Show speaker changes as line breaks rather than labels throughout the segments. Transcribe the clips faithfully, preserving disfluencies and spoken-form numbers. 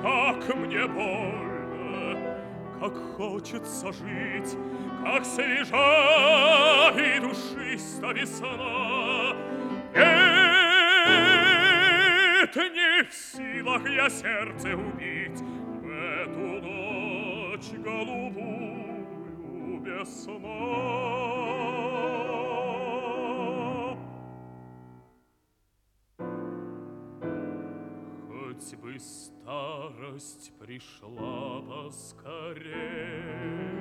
как мне больно, как хочется жить, как свежа и душиста весна. Нет, не в силах я сердце убить в эту ночь голубую без сна. Хоть бы старость пришла поскорей,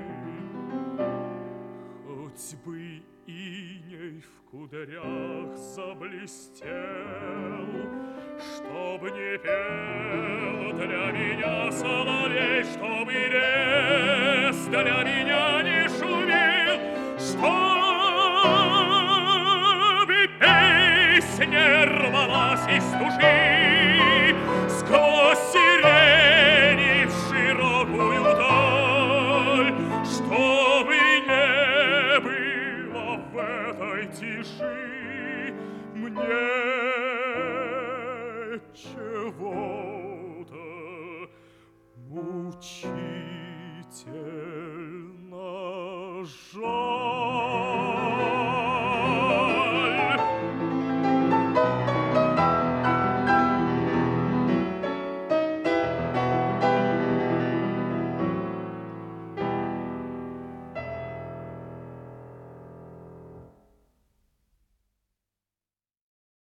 хоть бы иней в кудрях заблестел, чтоб не пел для меня соловей, чтоб и лес для меня не шумел, чтоб и песня рвалась из души сквозь сирени в широкую даль, чтобы не было в этой тиши мне чего-то мучительно жаль.